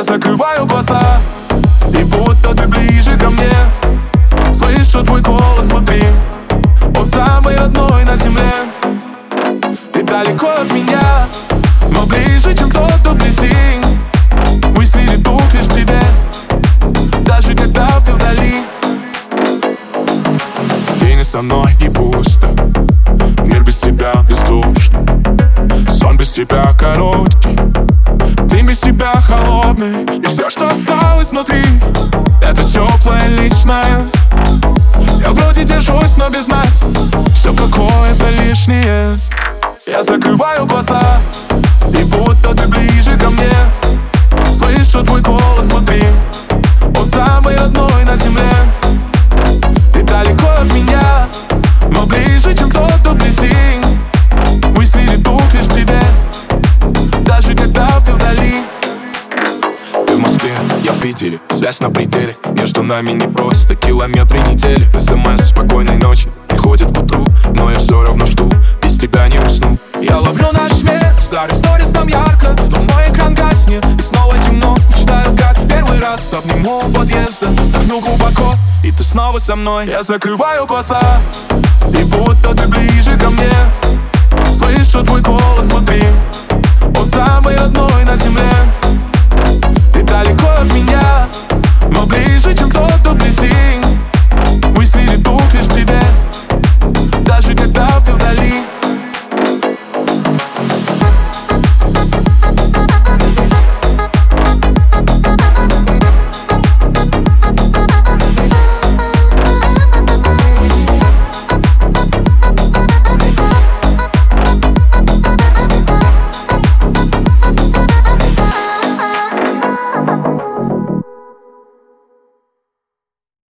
закрываю глаза, и будто ты ближе ко мне. Слышу твой голос внутри, он самый родной на земле. Ты далеко от меня, но ближе, чем кто-то вблизи. Мысли ведут лишь к тебе, даже когда ты вдали. Ты не со мной и пусто, мир без тебя бездушный, сон без тебя короткий, ты без тебя холодный. И все, что осталось внутри, это теплое личное. Я вроде держусь, но без нас все какое-то лишнее. Я закрываю глаза, и будто ты ближе ко мне. Слышу твой голос внутри, он самый родной на земле. Ты далеко от меня, но ближе, чем кто-то вблизи. Мысли ведут лишь к тебе, даже когда ты вдали. Ты в Москве, я в Питере, связь на пределе. Между нами не просто километры недели. СМС спокойной ночи приходит к утру, но я все равно жду, без тебя не усну. Я ловлю наш смех, старых сторис там ярко, но мой экран гаснет, и снова темно. Мечтаю, как в первый раз, обниму у подъезда, вдохну глубоко, и ты снова со мной. Я закрываю глаза, и будто ты ближе ко мне. Слышу твой голос внутри, он самый родной на земле. Ты далеко от меня, но ближе, чем кто-то вблизи.